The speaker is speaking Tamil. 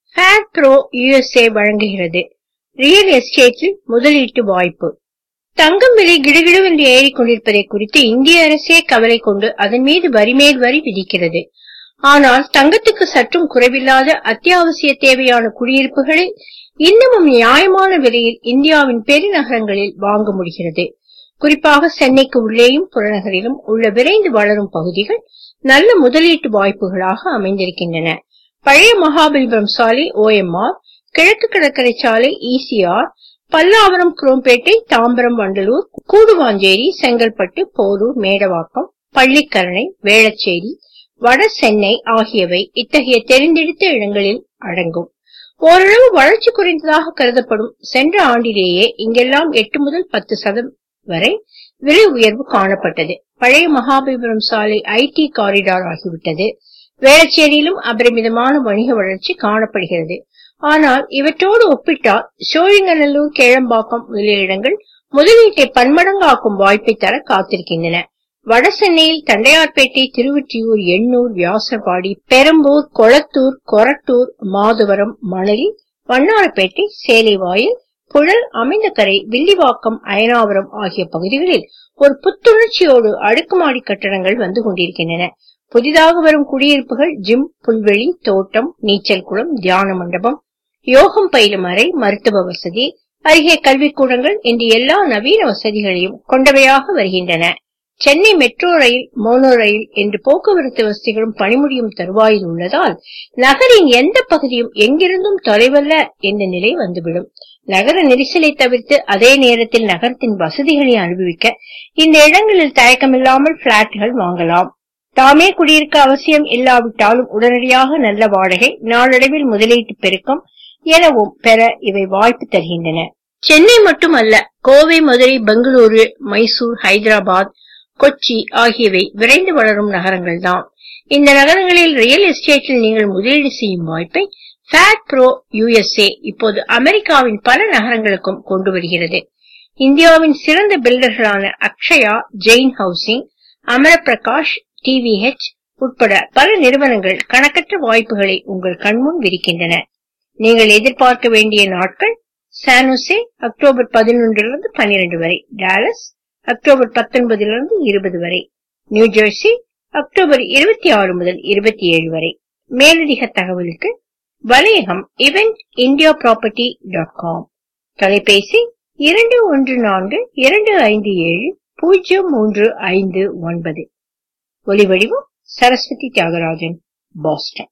FADPro USA வழங்குகிறது. ரியல் எஸ்டேட்டில் முதலீட்டு வாய்ப்பு. தங்கம் விலை கிடுகிடுவென்று ஏறிக்கொண்டிருப்பதை குறித்து இந்திய அரசே கவலை கொண்டு அதன் மீது வரி மேல் வரி விதிக்கிறது. ஆனால் தங்கத்துக்கு சற்றும் குறைவில்லாத அத்தியாவசிய தேவையான குடியிருப்புகளை இன்னமும் நியாயமான விலையில் இந்தியாவின் பெருநகரங்களில் வாங்க முடிகிறது. குறிப்பாக சென்னைக்கு உள்ளேயும் புறநகரிலும் உள்ள விரைந்து வளரும் பகுதிகள் நல்ல முதலீட்டு வாய்ப்புகளாக அமைந்திருக்கின்றன. பழைய மகாபலிபுரம் சாலை OMR, கிழக்கு கடற்கரை சாலை ECR, பல்லாவரம், குரோம்பேட்டை, தாம்பரம், வண்டலூர், கூடுவாஞ்சேரி, செங்கல்பட்டு, போரூர், மேடவாக்கம், பள்ளிக்கரணை, வேளச்சேரி, வட சென்னை ஆகியவை இத்தகைய தெரிந்தெடுத்த இடங்களில் அடங்கும். ஓரளவு வளர்ச்சி குறைந்ததாக கருதப்படும் சென்ற ஆண்டிலேயே இங்கெல்லாம் 8 முதல் 10% வரை விலை உயர்வு காணப்பட்டது. பழைய மகாபலிபுரம் சாலை IT காரிடார் ஆகிவிட்டது. வேளச்சேரியிலும் அபரிமிதமான வணிக வளர்ச்சி காணப்படுகிறது. ஆனால் இவற்றோடு ஒப்பிட்டால் சோழிங்கநல்லூர், கேளம்பாக்கம் முதலிய இடங்கள் முதலீட்டை பன்மடங்காக்கும் வாய்ப்பை தர காத்திருக்கின்றன. வட சென்னையில் தண்டையார்பேட்டை, திருவொற்றியூர், எண்ணூர், வியாசர்பாடி, பெரம்பூர், கொளத்தூர், கொரட்டூர், மாதவரம், மணலி, வண்ணாரப்பேட்டை, சேலைவாயில், புழல், அமைந்தகரை, வில்லிவாக்கம், அயனாவரம் ஆகிய பகுதிகளில் ஒரு புத்துணர்ச்சியோடு அடுக்குமாடி கட்டடங்கள் வந்து கொண்டிருக்கின்றன. புதிதாக வரும் குடியிருப்புகள் ஜிம், புல்வெளி, தோட்டம், நீச்சல் குளம், தியான மண்டபம், யோகம் பயிலும் அறை, மருத்துவ வசதி, அருகே கல்விக்கூடங்கள் என்று எல்லா நவீன வசதிகளையும் கொண்டவையாக வருகின்றன. சென்னை மெட்ரோ ரயில், மோனோ ரயில் என்று போக்குவரத்து வசதிகளும் பணிமுடியும் தருவாயில் உள்ளதால் நகரின் எந்த பகுதியும் எங்கிருந்தும் தொலைவல்ல என்ற நிலை வந்துவிடும். நகர நெரிசலை தவிர்த்து அதே நேரத்தில் நகரத்தின் வசதிகளை அனுபவிக்க இந்த இடங்களில் தயக்கமில்லாமல் பிளாட்டுகள் வாங்கலாம். தாமே குடியிருக்க அவசியம் இல்லாவிட்டாலும் உடனடியாக நல்ல வாடகை, நாளடைவில் முதலீட்டு பெருக்கம் எனவும் பெற இவை வாய்ப்பு தருகின்றன. சென்னை மட்டுமல்ல, கோவை, மதுரை, பெங்களூரு, மைசூர், ஹைதராபாத், கொச்சி ஆகியவை விரைந்து வளரும் நகரங்கள் தான். இந்த நகரங்களில் ரியல் எஸ்டேட்டில் நீங்கள் முதலீடு செய்யும் வாய்ப்பை FADPro USA இப்போது அமெரிக்காவின் பல நகரங்களுக்கும் கொண்டு வருகிறது. இந்தியாவின் சிறந்த பில்டர்களான அக்ஷயா, ஜெயின் ஹவுசிங், அமரபிரகாஷ், TVH உட்பட பல நிறுவனங்கள் கணக்கற்ற வாய்ப்புகளை உங்கள் கண்முன் விரிக்கின்றன. நீங்கள் எதிர்பார்க்க வேண்டிய நாட்கள்: சானோசே அக்டோபர் 11 - 12 வரை, டாலஸ் அக்டோபர் 19 - 20 வரை, நியூஜெர்சி அக்டோபர் 26 முதல் 27 வரை. மேலதிக தகவலுக்கு வலையகம் eventindiaproperty.com. தொலைபேசி 2142570359. ஒலிவடிவம் சரஸ்வதி தியாகராஜன், பாஸ்டன்.